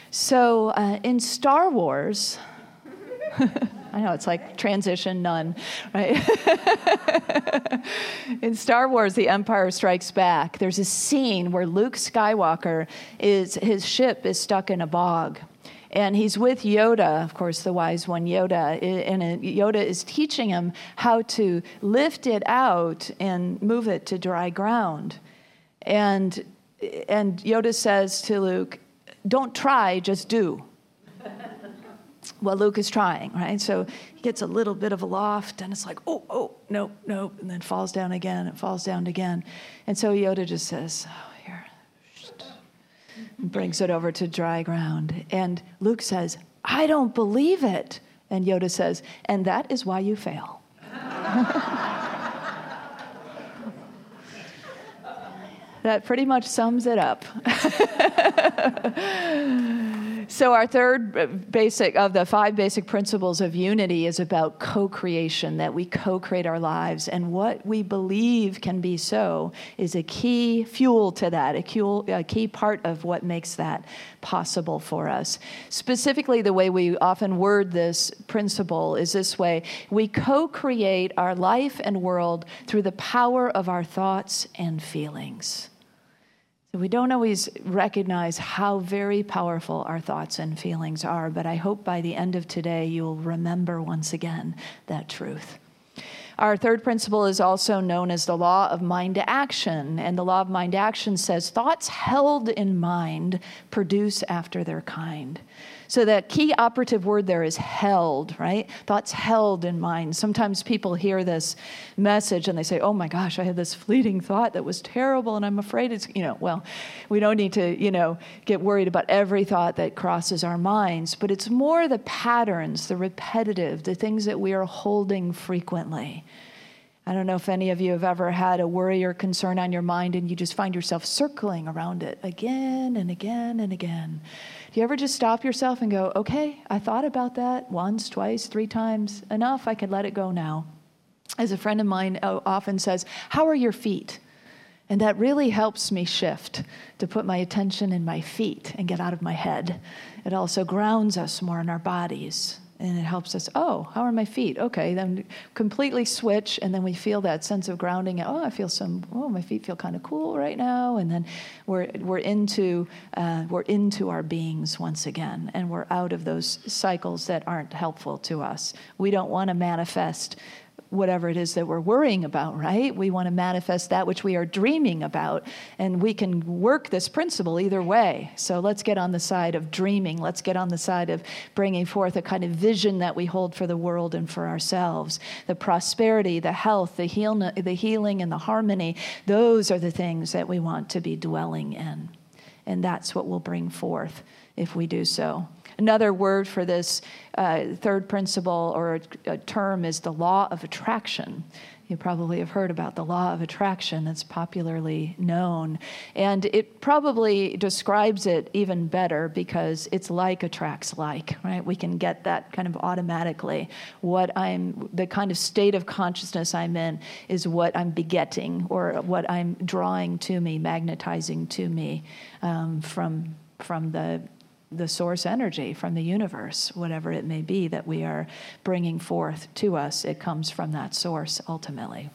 So in Star Wars, I know, it's like transition none, right? In Star Wars, The Empire Strikes Back, there's a scene where Luke Skywalker, his ship is stuck in a bog. And he's with Yoda, of course, the wise one, Yoda, and Yoda is teaching him how to lift it out and move it to dry ground. And Yoda says to Luke, "Don't try, just do." Well, Luke is trying, right? So he gets a little bit of a loft, and it's like, oh, nope, and then falls down again, and falls down again. And so Yoda just says, here, and brings it over to dry ground. And Luke says, "I don't believe it." And Yoda says, "And that is why you fail." That pretty much sums it up. So our third basic of the 5 basic principles of unity is about co-creation, that we co-create our lives. And what we believe can be so is a key fuel to that, a key part of what makes that possible for us. Specifically, the way we often word this principle is this way: we co-create our life and world through the power of our thoughts and feelings. So we don't always recognize how very powerful our thoughts and feelings are, but I hope by the end of today you'll remember once again that truth. Our third principle is also known as the law of mind action, and the law of mind action says thoughts held in mind produce after their kind. So that key operative word there is held, right? Thoughts held in mind. Sometimes people hear this message and they say, "Oh my gosh, I had this fleeting thought that was terrible and I'm afraid it's," well, we don't need to, get worried about every thought that crosses our minds, but it's more the patterns, the repetitive, the things that we are holding frequently. I don't know if any of you have ever had a worry or concern on your mind and you just find yourself circling around it again and again and again. Do you ever just stop yourself and go, "Okay, I thought about that once, twice, 3 times. Enough, I can let it go now." As a friend of mine often says, "How are your feet?" And that really helps me shift to put my attention in my feet and get out of my head. It also grounds us more in our bodies. And it helps us, how are my feet? Okay, then completely switch, and then we feel that sense of grounding. I feel my feet feel kind of cool right now, and then we're into our beings once again, and we're out of those cycles that aren't helpful to us. We don't want to manifest whatever it is that we're worrying about, right? We want to manifest that which we are dreaming about, and we can work this principle either way. So let's get on the side of dreaming. Let's get on the side of bringing forth a kind of vision that we hold for the world and for ourselves. The prosperity, the health, the healing, and the harmony, those are the things that we want to be dwelling in. And that's what we'll bring forth if we do so. Another word for this third principle or a term is the law of attraction. You probably have heard about the law of attraction. That's popularly known. And it probably describes it even better because it's like attracts like, right? We can get that kind of automatically. The kind of state of consciousness I'm in is what I'm begetting or what I'm drawing to me, magnetizing to me from the source energy, from the universe, whatever it may be that we are bringing forth to us. It comes from that source ultimately.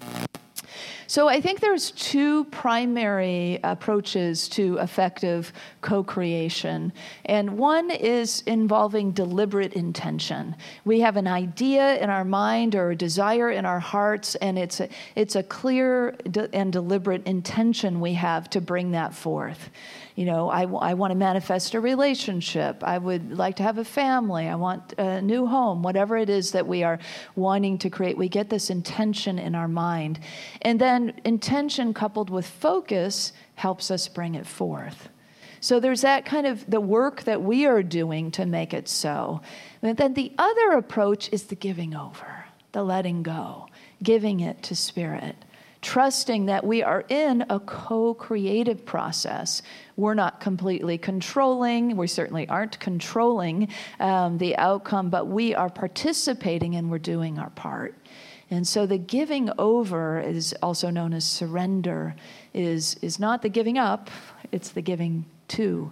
So I think there's 2 primary approaches to effective co-creation. And one is involving deliberate intention. We have an idea in our mind or a desire in our hearts, and it's a clear and deliberate intention we have to bring that forth. I want to manifest a relationship. I would like to have a family. I want a new home. Whatever it is that we are wanting to create, we get this intention in our mind. And then intention coupled with focus helps us bring it forth. So there's that kind of the work that we are doing to make it so. And then the other approach is the giving over, the letting go, giving it to Spirit. Trusting that we are in a co-creative process. We're not completely controlling. We certainly aren't controlling the outcome, but we are participating and we're doing our part. And so the giving over is also known as surrender, is not the giving up, it's the giving to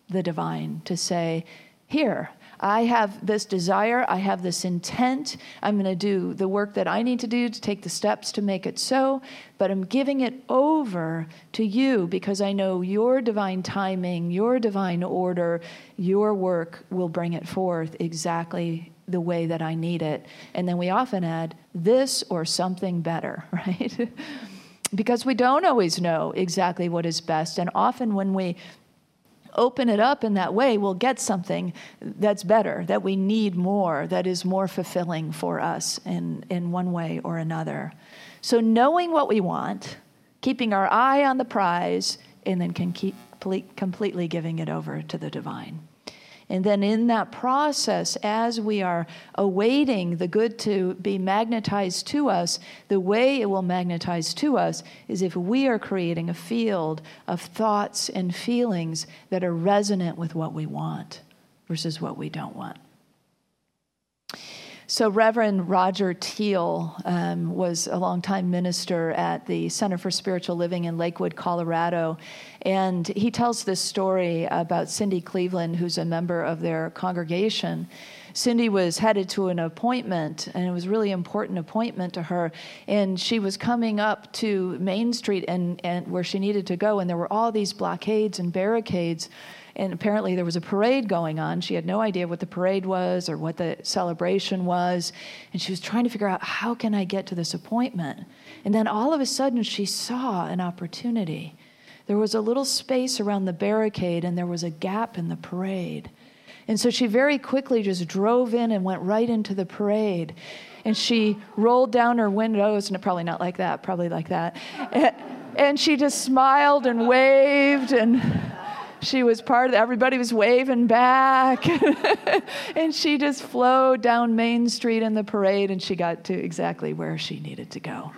the divine, to say, here, I have this desire, I have this intent, I'm going to do the work that I need to do to take the steps to make it so, but I'm giving it over to you because I know your divine timing, your divine order, your work will bring it forth exactly the way that I need it. And then we often add this or something better, right? Because we don't always know exactly what is best. And often when we open it up in that way, we'll get something that's better, that we need more, that is more fulfilling for us in one way or another. So knowing what we want, keeping our eye on the prize, and then completely giving it over to the divine. And then in that process, as we are awaiting the good to be magnetized to us, the way it will magnetize to us is if we are creating a field of thoughts and feelings that are resonant with what we want versus what we don't want. So Reverend Roger Teal was a longtime minister at the Center for Spiritual Living in Lakewood, Colorado. And he tells this story about Cindy Cleveland, who's a member of their congregation. Cindy was headed to an appointment, and it was a really important appointment to her. And she was coming up to Main Street and where she needed to go, and there were all these blockades and barricades. And apparently there was a parade going on. She had no idea what the parade was or what the celebration was. And she was trying to figure out, how can I get to this appointment? And then all of a sudden she saw an opportunity. There was a little space around the barricade and there was a gap in the parade. And so she very quickly just drove in and went right into the parade. And she rolled down her windows, and probably not like that, probably like that. And she just smiled and waved, and she was part of it. Everybody was waving back. And she just flowed down Main Street in the parade, and she got to exactly where she needed to go.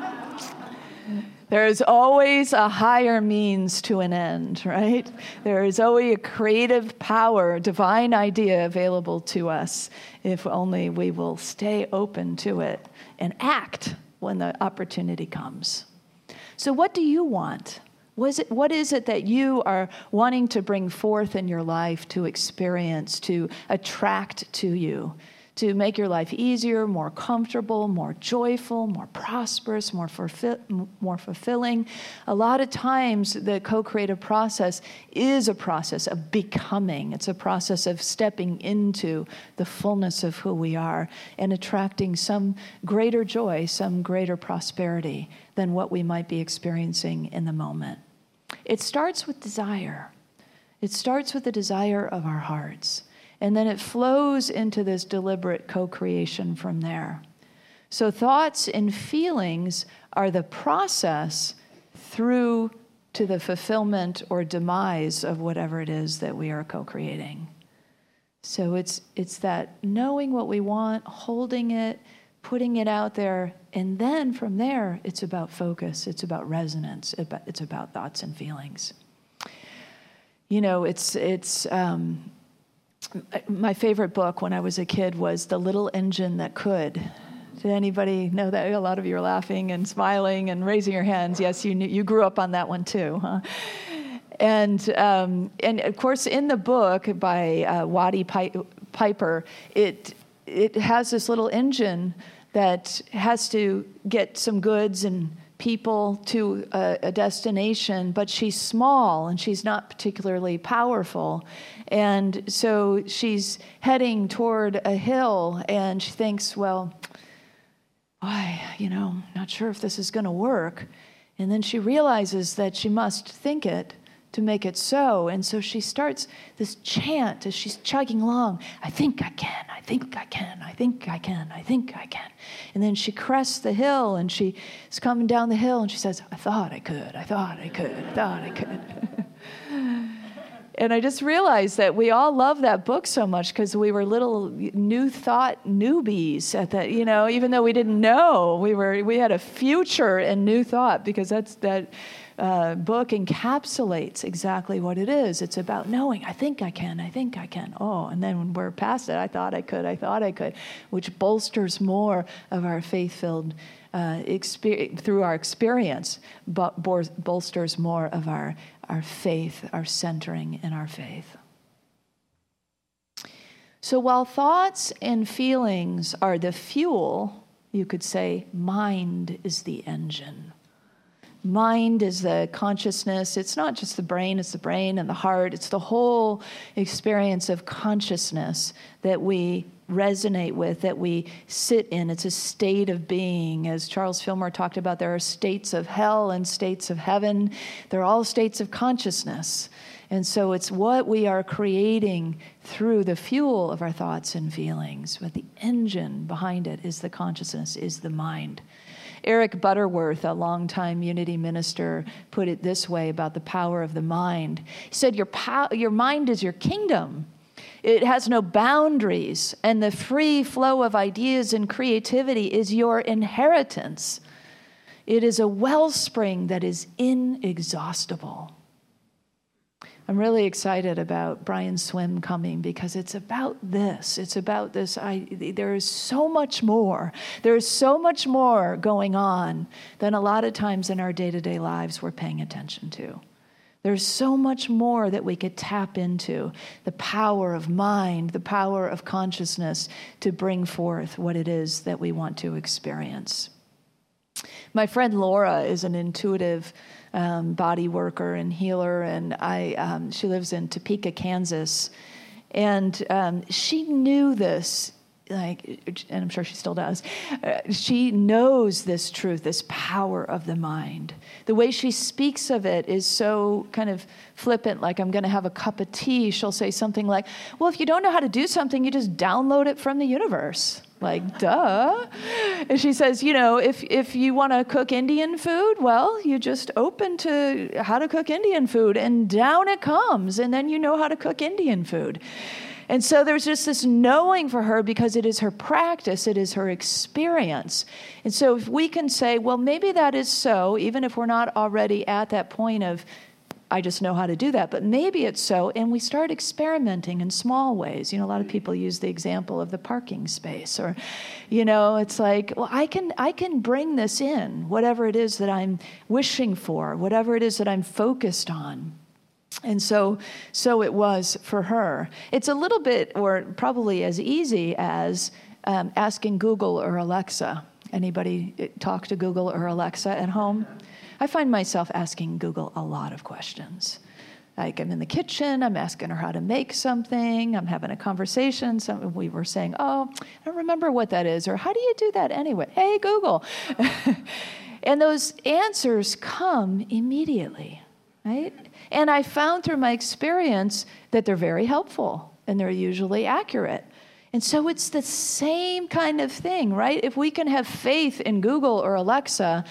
There is always a higher means to an end, right? There is always a creative power, divine idea available to us if only we will stay open to it and act when the opportunity comes. So what do you want? What is it that you are wanting to bring forth in your life, to experience, to attract to you, to make your life easier, more comfortable, more joyful, more prosperous, more fulfilling? A lot of times the co-creative process is a process of becoming. It's a process of stepping into the fullness of who we are and attracting some greater joy, some greater prosperity than what we might be experiencing in the moment. It starts with desire. It starts with the desire of our hearts. And then it flows into this deliberate co-creation from there. So thoughts and feelings are the process through to the fulfillment or demise of whatever it is that we are co-creating. So it's that knowing what we want, holding it, putting it out there, and then from there, it's about focus, it's about resonance, it's about thoughts and feelings. You know, my favorite book when I was a kid was The Little Engine That Could. Did anybody know that? A lot of you are laughing and smiling and raising your hands. Yes, you grew up on that one too, huh? And of course, in the book by Waddy Piper, it has this little engine that has to get some goods and people to a destination, but she's small and she's not particularly powerful. And so she's heading toward a hill and she thinks, well, not sure if this is going to work. And then she realizes that she must think it to make it so. And so she starts this chant as she's chugging along. I think I can, I think I can, I think I can, I think I can. And then she crests the hill and she's coming down the hill and she says, I thought I could, I thought I could, I thought I could. And I just realized that we all love that book so much because we were little new thought newbies at that, even though we didn't know, we had a future in new thought because that book encapsulates exactly what it is. It's about knowing, I think I can, I think I can. Oh, and then when we're past it, I thought I could, which bolsters more of our faith-filled experience through our experience, but bolsters more of our faith, our centering in our faith. So while thoughts and feelings are the fuel, you could say mind is the engine. Mind is the consciousness. It's not just the brain, it's the brain and the heart. It's the whole experience of consciousness that we resonate with, that we sit in. It's a state of being. As Charles Fillmore talked about, there are states of hell and states of heaven. They're all states of consciousness. And so it's what we are creating through the fuel of our thoughts and feelings. But the engine behind it is the consciousness, is the mind. Eric Butterworth, a longtime Unity minister, put it this way about the power of the mind. He said, your mind is your kingdom. It has no boundaries, and the free flow of ideas and creativity is your inheritance. It is a wellspring that is inexhaustible. I'm really excited about Brian Swim coming because it's about this. It's about this. There is so much more. There is so much more going on than a lot of times in our day-to-day lives we're paying attention to. There's so much more that we could tap into, the power of mind, the power of consciousness to bring forth what it is that we want to experience. My friend Laura is an intuitive body worker and healer, and she lives in Topeka, Kansas, and she knew this, and I'm sure she still does. She knows this truth, this power of the mind. The way she speaks of it is so kind of flippant, like I'm going to have a cup of tea. She'll say something like, well, if you don't know how to do something, you just download it from the universe. Like, duh. And she says, if you want to cook Indian food, well, you just open to how to cook Indian food, and down it comes, and then you know how to cook Indian food. And so there's just this knowing for her because it is her practice, it is her experience. And so if we can say, well, maybe that is so, even if we're not already at that point of, I just know how to do that, but maybe it's so, and we start experimenting in small ways. A lot of people use the example of the parking space, or, it's like, well, I can bring this in, whatever it is that I'm wishing for, whatever it is that I'm focused on. And so it was for her. It's a little bit, or probably as easy as asking Google or Alexa. Anybody talk to Google or Alexa at home? I find myself asking Google a lot of questions. Like I'm in the kitchen, I'm asking her how to make something, I'm having a conversation, we were saying, oh, I don't remember what that is, or how do you do that anyway? Hey, Google. And those answers come immediately, right? And I found through my experience that they're very helpful, and they're usually accurate. And so it's the same kind of thing, right? If we can have faith in Google or Alexa,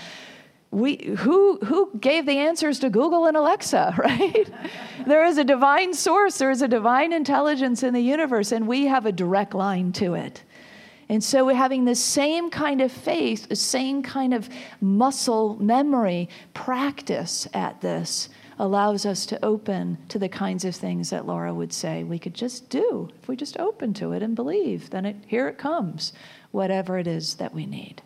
who gave the answers to Google and Alexa, right? There is a divine source, there is a divine intelligence in the universe, and we have a direct line to it. And so we're having the same kind of faith, the same kind of muscle memory practice at this allows us to open to the kinds of things that Laura would say we could just do. If we just open to it and believe, then here it comes, whatever it is that we need.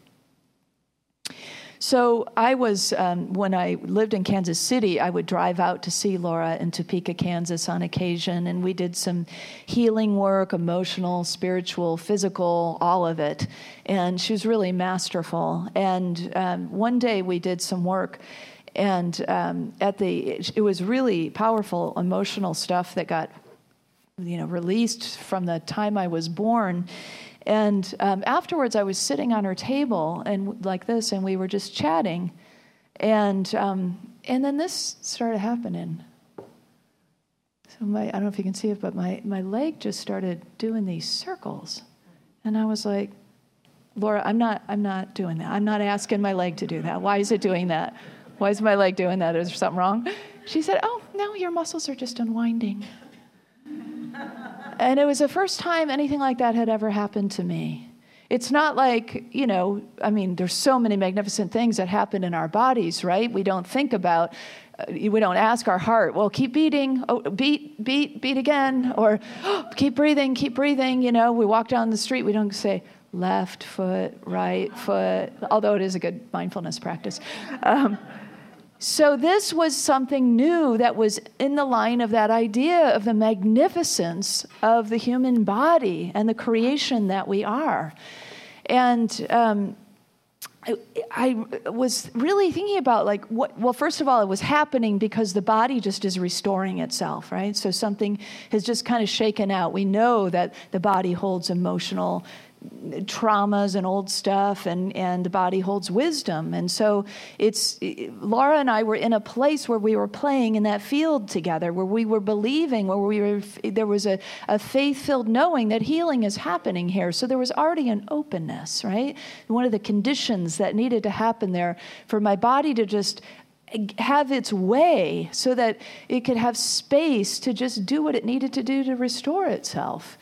So I was, when I lived in Kansas City, I would drive out to see Laura in Topeka, Kansas on occasion, and we did some healing work, emotional, spiritual, physical, all of it. And she was really masterful. And one day we did some work, and it was really powerful, emotional stuff that got, released from the time I was born. And afterwards, I was sitting on her table and like this, and we were just chatting, and then this started happening. So I don't know if you can see it, but my leg just started doing these circles, and I was like, Laura, I'm not doing that. I'm not asking my leg to do that. Why is it doing that? Why is my leg doing that? Is there something wrong? She said, oh, no, your muscles are just unwinding. And it was the first time anything like that had ever happened to me. It's not like, there's so many magnificent things that happen in our bodies, right? We don't think about, we don't ask our heart, well, keep beating, beat again, or keep breathing. We walk down the street, we don't say left foot, right foot, although it is a good mindfulness practice. So this was something new that was in the line of that idea of the magnificence of the human body and the creation that we are. And I was really thinking about well, first of all, it was happening because the body just is restoring itself, right? So something has just kind of shaken out. We know that the body holds emotional traumas and old stuff, and the body holds wisdom. And so Laura and I were in a place where we were playing in that field together, where we were believing, there was a faith-filled knowing that healing is happening here. So there was already an openness, right? One of the conditions that needed to happen there for my body to just have its way so that it could have space to just do what it needed to do to restore itself.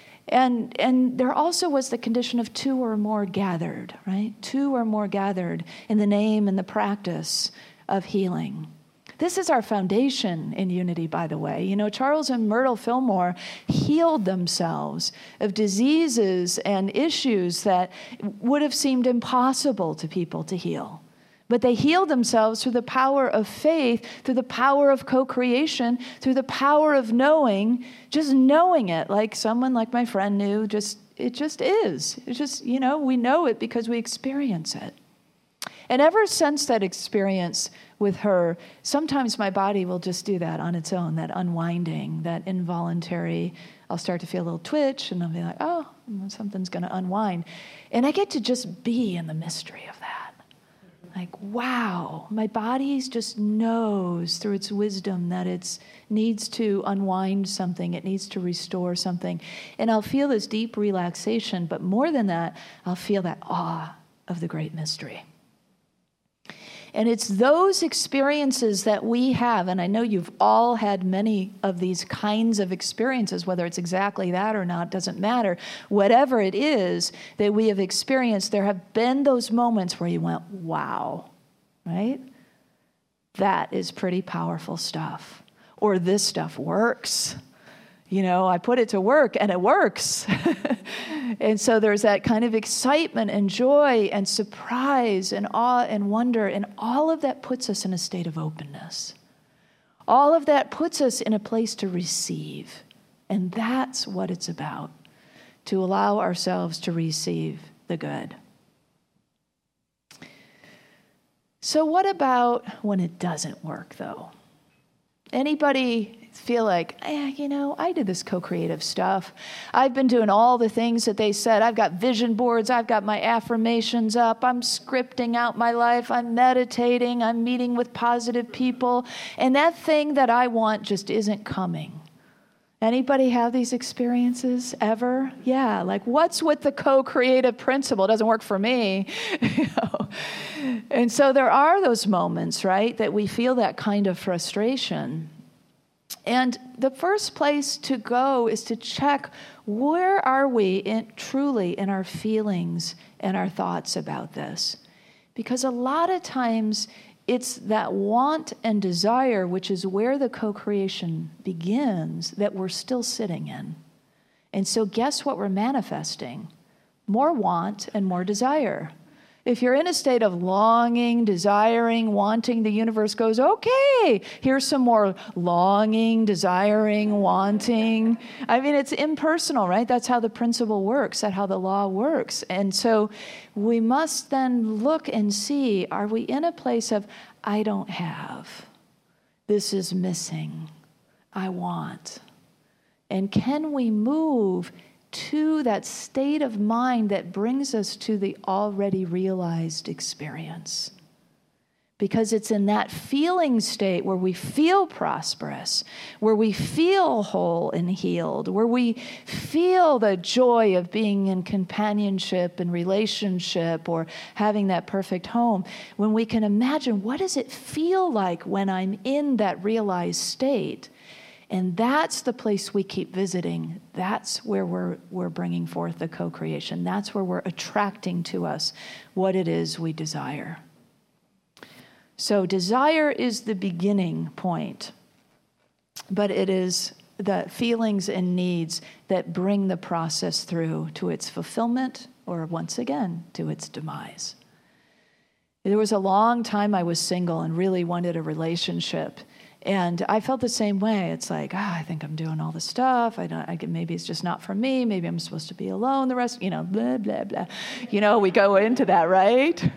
And there also was the condition of 2 or more gathered, right? 2 or more gathered in the name and the practice of healing. This is our foundation in unity, by the way. You know, Charles and Myrtle Fillmore healed themselves of diseases and issues that would have seemed impossible to people to heal. But they healed themselves through the power of faith, through the power of co-creation, through the power of knowing, just knowing it, like someone like my friend knew, it just is. It's just, we know it because we experience it. And ever since that experience with her, sometimes my body will just do that on its own, that unwinding, that involuntary, I'll start to feel a little twitch, and I'll be like, oh, something's going to unwind. And I get to just be in the mystery of that. Like, wow, my body just knows through its wisdom that it needs to unwind something, it needs to restore something. And I'll feel this deep relaxation, but more than that, I'll feel that awe of the great mystery. And it's those experiences that we have, and I know you've all had many of these kinds of experiences, whether it's exactly that or not, doesn't matter. Whatever it is that we have experienced, there have been those moments where you went, wow, right? That is pretty powerful stuff. Or this stuff works. I put it to work and it works. And so there's that kind of excitement and joy and surprise and awe and wonder, and all of that puts us in a state of openness. All of that puts us in a place to receive. And that's what it's about, to allow ourselves to receive the good. So what about when it doesn't work, though? Anybody feel like, I did this co-creative stuff. I've been doing all the things that they said. I've got vision boards. I've got my affirmations up. I'm scripting out my life. I'm meditating. I'm meeting with positive people. And that thing that I want just isn't coming. Anybody have these experiences ever? Yeah, like what's with the co-creative principle? It doesn't work for me. And so there are those moments, right, that we feel that kind of frustration. And the first place to go is to check, where are we truly in our feelings and our thoughts about this? Because a lot of times it's that want and desire, which is where the co-creation begins, that we're still sitting in. And so guess what we're manifesting? More want and more desire. If you're in a state of longing, desiring, wanting, the universe goes, okay, here's some more longing, desiring, wanting. I mean, it's impersonal, right? That's how the principle works. That's how the law works. And so we must then look and see, are we in a place of, I don't have, this is missing, I want. And can we move to that state of mind that brings us to the already realized experience? Because it's in that feeling state where we feel prosperous, where we feel whole and healed, where we feel the joy of being in companionship and relationship or having that perfect home, when we can imagine, what does it feel like when I'm in that realized state? And that's the place we keep visiting. That's where we're bringing forth the co-creation. That's where we're attracting to us what it is we desire. So desire is the beginning point, but it is the feelings and needs that bring the process through to its fulfillment, or once again, to its demise. There was a long time I was single and really wanted a relationship. And I felt the same way. It's like, I think I'm doing all this stuff. Maybe it's just not for me. Maybe I'm supposed to be alone the rest, blah, blah, blah. We go into that, right?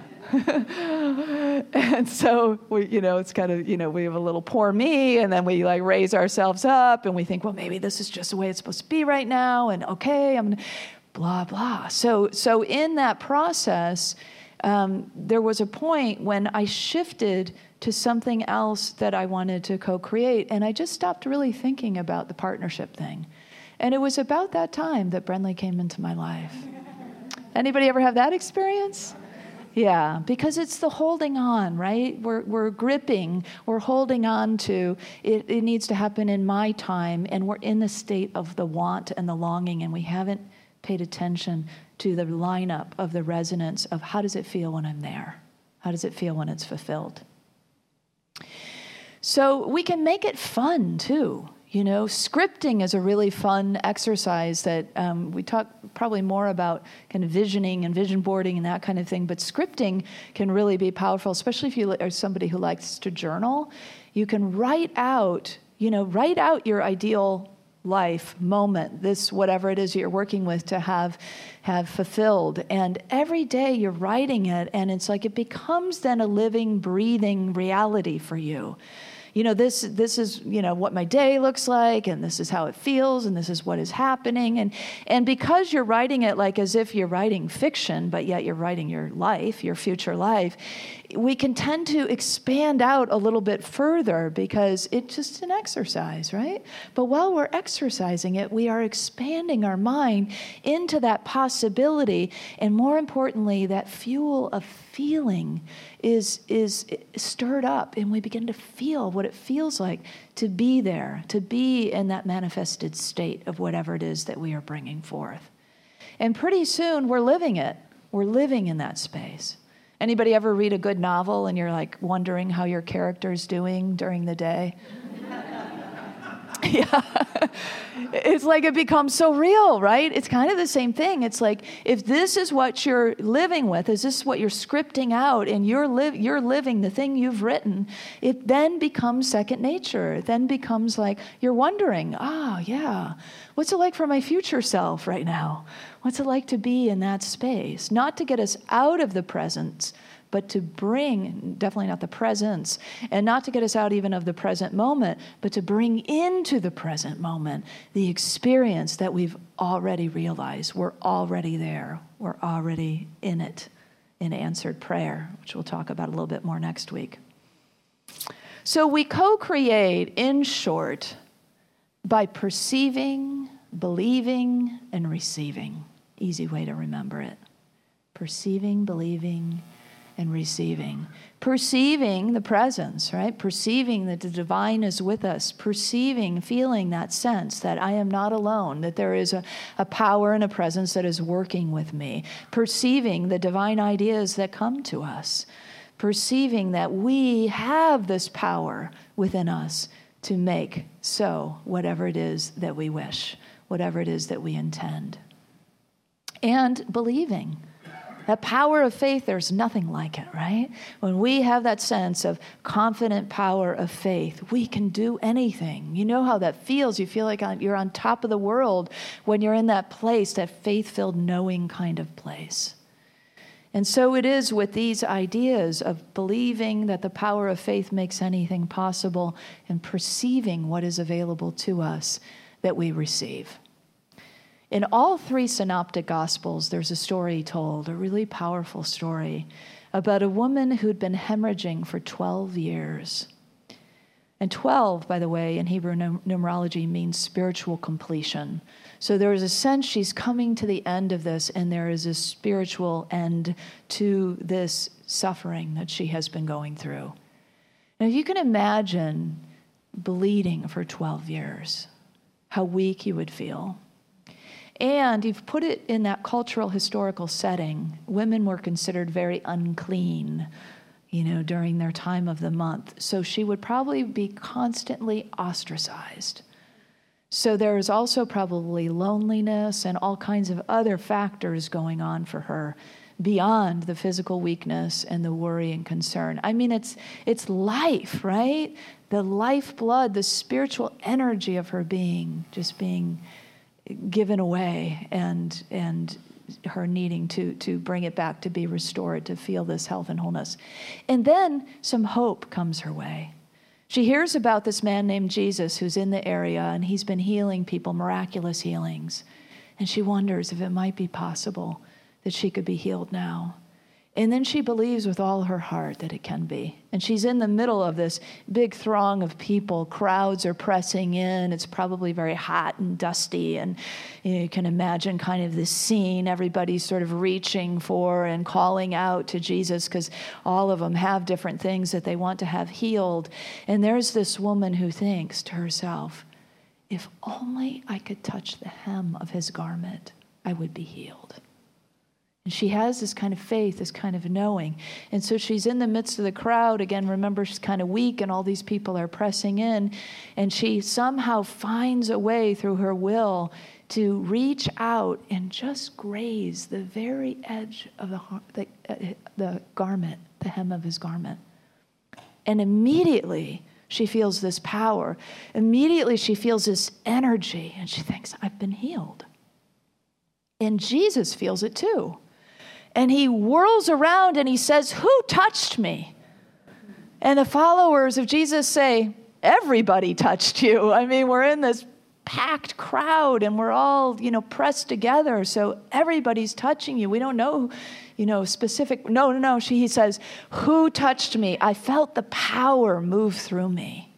And so it's kind of, we have a little poor me, and then we like raise ourselves up and we think, well, maybe this is just the way it's supposed to be right now. And okay, I'm blah, blah. So in that process, there was a point when I shifted to something else that I wanted to co-create, and I just stopped really thinking about the partnership thing. And it was about that time that Brenly came into my life. Anybody ever have that experience? Yeah, because it's the holding on, right? We're gripping, we're holding on to, it needs to happen in my time, and we're in the state of the want and the longing, and we haven't paid attention to the lineup of the resonance of how does it feel when I'm there? How does it feel when it's fulfilled? So we can make it fun too. Scripting is a really fun exercise that we talk probably more about kind of visioning and vision boarding and that kind of thing, but scripting can really be powerful, especially if you are somebody who likes to journal. You can write out your ideal life moment, this whatever it is you're working with to have fulfilled. And every day you're writing it, and it's like it becomes then a living, breathing reality for you. This is, what my day looks like, and this is how it feels, and this is what is happening. And because you're writing it like as if you're writing fiction, but yet you're writing your life, your future life, we can tend to expand out a little bit further because it's just an exercise, right? But while we're exercising it, we are expanding our mind into that possibility, and more importantly, that fuel of feeling is stirred up, and we begin to feel what it feels like to be there, to be in that manifested state of whatever it is that we are bringing forth. And pretty soon we're living it. We're living in that space. Anybody ever read a good novel and you're like wondering how your character's doing during the day? Yeah. It's like it becomes so real, right? It's kind of the same thing. It's like if this is what you're living with, is this what you're scripting out, and you're living the thing you've written, it then becomes second nature. It then becomes like you're wondering, yeah, what's it like for my future self right now? What's it like to be in that space? Not to get us out of the present, but to bring, definitely not the presence, and not to get us out even of the present moment, but to bring into the present moment the experience that we've already realized. We're already there. We're already in it, in answered prayer, which we'll talk about a little bit more next week. So we co-create, in short, by perceiving, believing, and receiving. Easy way to remember it. Perceiving, believing, and receiving. Perceiving the presence, right? Perceiving that the divine is with us. Perceiving, feeling that sense that I am not alone, that there is a power and a presence that is working with me. Perceiving the divine ideas that come to us. Perceiving that we have this power within us to make so whatever it is that we wish, whatever it is that we intend. And believing. That power of faith, there's nothing like it, right? When we have that sense of confident power of faith, we can do anything. You know how that feels. You feel like you're on top of the world when you're in that place, that faith-filled knowing kind of place. And so it is with these ideas of believing that the power of faith makes anything possible and perceiving what is available to us that we receive. In all three synoptic gospels, there's a story told, a really powerful story, about a woman who'd been hemorrhaging for 12 years. And 12, by the way, in Hebrew numerology means spiritual completion. So there is a sense she's coming to the end of this, and there is a spiritual end to this suffering that she has been going through. Now, if you can imagine bleeding for 12 years, how weak you would feel. And you've put it in that cultural historical setting. Women were considered very unclean, during their time of the month. So she would probably be constantly ostracized. So there is also probably loneliness and all kinds of other factors going on for her beyond the physical weakness and the worry and concern. I mean, it's life, right? The lifeblood, the spiritual energy of her being just being given away, and her needing to bring it back, to be restored, to feel this health and wholeness. And then some hope comes her way. She hears about this man named Jesus who's in the area, and he's been healing people, miraculous healings. And she wonders if it might be possible that she could be healed now. And then she believes with all her heart that it can be. And she's in the middle of this big throng of people. Crowds are pressing in. It's probably very hot and dusty. And you can imagine kind of this scene. Everybody's sort of reaching for and calling out to Jesus, because all of them have different things that they want to have healed. And there's this woman who thinks to herself, if only I could touch the hem of his garment, I would be healed. And she has this kind of faith, this kind of knowing. And so she's in the midst of the crowd. Again, remember, she's kind of weak, and all these people are pressing in. And she somehow finds a way through her will to reach out and just graze the very edge of the garment, the hem of his garment. And immediately she feels this power. Immediately she feels this energy, and she thinks, I've been healed. And Jesus feels it too. And he whirls around and he says, who touched me? And the followers of Jesus say, everybody touched you. I mean, we're in this packed crowd and we're all, pressed together. So everybody's touching you. We don't know, specific. No. He says, who touched me? I felt the power move through me.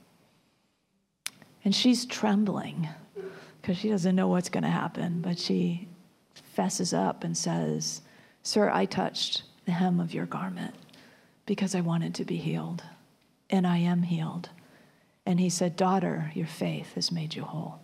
And she's trembling because she doesn't know what's going to happen. But she fesses up and says, Sir, I touched the hem of your garment because I wanted to be healed, and I am healed. And he said, daughter, your faith has made you whole.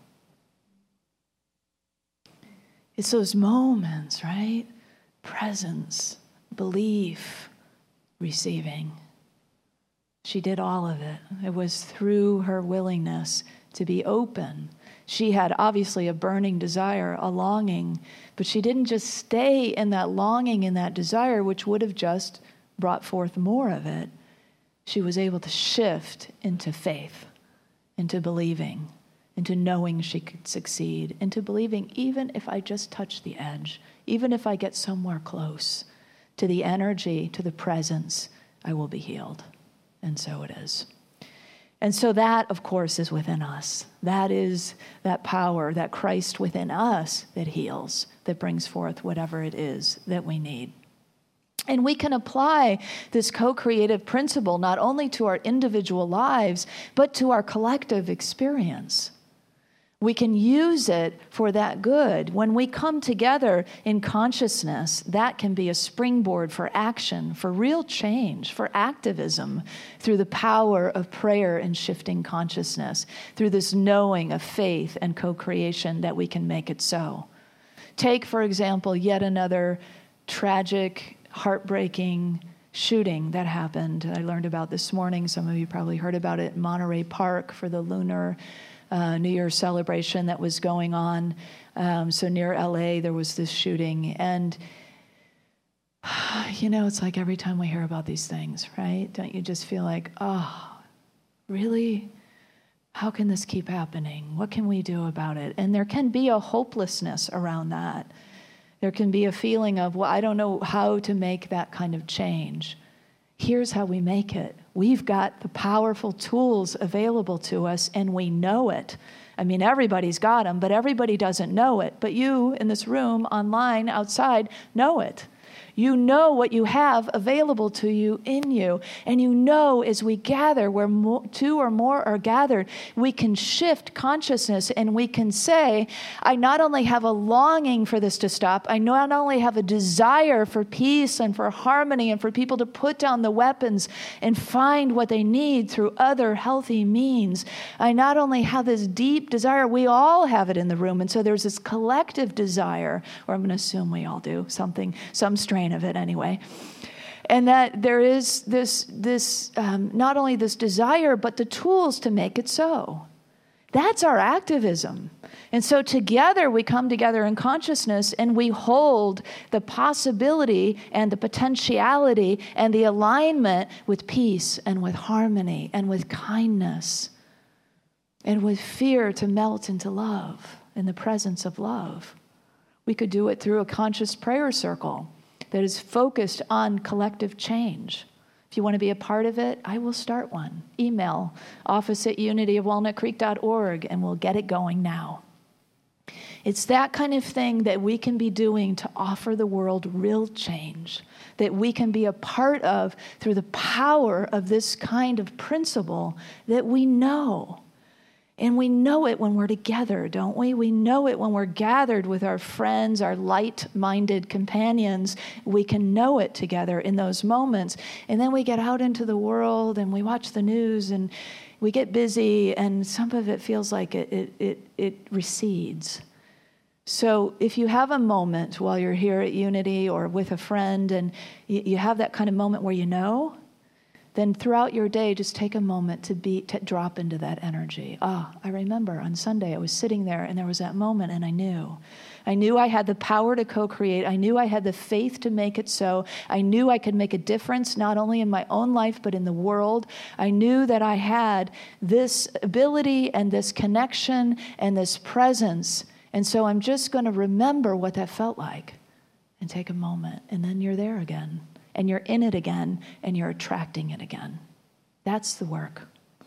It's those moments, right? Presence, belief, receiving. She did all of it. It was through her willingness to be open. She had obviously a burning desire, a longing, but she didn't just stay in that longing and that desire, which would have just brought forth more of it. She was able to shift into faith, into believing, into knowing she could succeed, into believing even if I just touch the edge, even if I get somewhere close to the energy, to the presence, I will be healed. And so it is. And so that, of course, is within us. That is that power, that Christ within us that heals, that brings forth whatever it is that we need. And we can apply this co-creative principle not only to our individual lives, but to our collective experience. We can use it for that good. When we come together in consciousness, that can be a springboard for action, for real change, for activism, through the power of prayer and shifting consciousness, through this knowing of faith and co-creation that we can make it so. Take, for example, yet another tragic, heartbreaking shooting that happened. I learned about this morning. Some of you probably heard about it in Monterey Park for the Lunar New Year's celebration that was going on. So near LA, there was this shooting. And, it's like every time we hear about these things, right? Don't you just feel like, oh, really? How can this keep happening? What can we do about it? And there can be a hopelessness around that. There can be a feeling of, well, I don't know how to make that kind of change. Here's how we make it. We've got the powerful tools available to us, and we know it. I mean, everybody's got them, but everybody doesn't know it. But you in this room, online, outside, know it. You know what you have available to you in you. And you know as we gather, where two or more are gathered, we can shift consciousness and we can say, I not only have a longing for this to stop, I not only have a desire for peace and for harmony and for people to put down the weapons and find what they need through other healthy means. I not only have this deep desire, we all have it in the room. And so there's this collective desire, or I'm going to assume we all do, some strain of it anyway. And that there is this not only this desire, but the tools to make it so. That's our activism. And so together we come together in consciousness and we hold the possibility and the potentiality and the alignment with peace and with harmony and with kindness and with fear to melt into love in the presence of love. We could do it through a conscious prayer circle that is focused on collective change. If you want to be a part of it, I will start one. Email office@unityofwalnutcreek.org and we'll get it going now. It's that kind of thing that we can be doing to offer the world real change, that we can be a part of through the power of this kind of principle that we know. And we know it when we're together, don't we? We know it when we're gathered with our friends, our light-minded companions. We can know it together in those moments. And then we get out into the world and we watch the news and we get busy and some of it feels like it recedes. So if you have a moment while you're here at Unity or with a friend and you have that kind of moment where you know, then throughout your day, just take a moment to drop into that energy. I remember on Sunday, I was sitting there and there was that moment and I knew I had the power to co-create. I knew I had the faith to make it so. I knew I could make a difference, not only in my own life, but in the world. I knew that I had this ability and this connection and this presence. And so I'm just going to remember what that felt like and take a moment. And then you're there again. And you're in it again, and you're attracting it again. That's the work.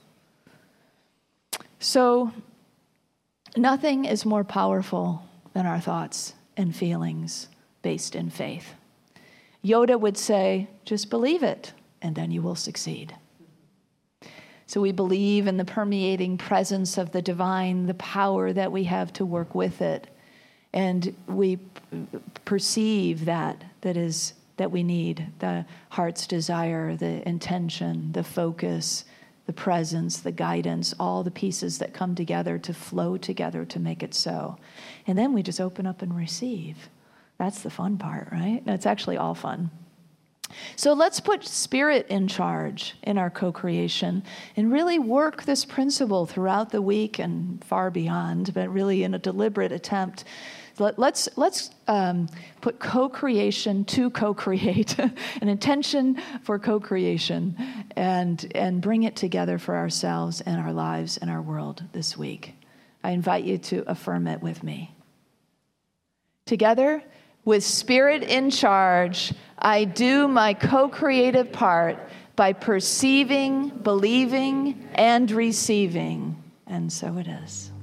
So nothing is more powerful than our thoughts and feelings based in faith. Yoda would say, just believe it, and then you will succeed. So we believe in the permeating presence of the divine, the power that we have to work with it, and we perceive that we need, the heart's desire, the intention, the focus, the presence, the guidance, all the pieces that come together to flow together to make it so. And then we just open up and receive. That's the fun part, right? It's actually all fun. So let's put spirit in charge in our co-creation and really work this principle throughout the week and far beyond, but really in a deliberate attempt. Let's put co-creation to co-create, an intention for co-creation, and bring it together for ourselves and our lives and our world this week. I invite you to affirm it with me. Together, with spirit in charge, I do my co-creative part by perceiving, believing, and receiving. And so it is.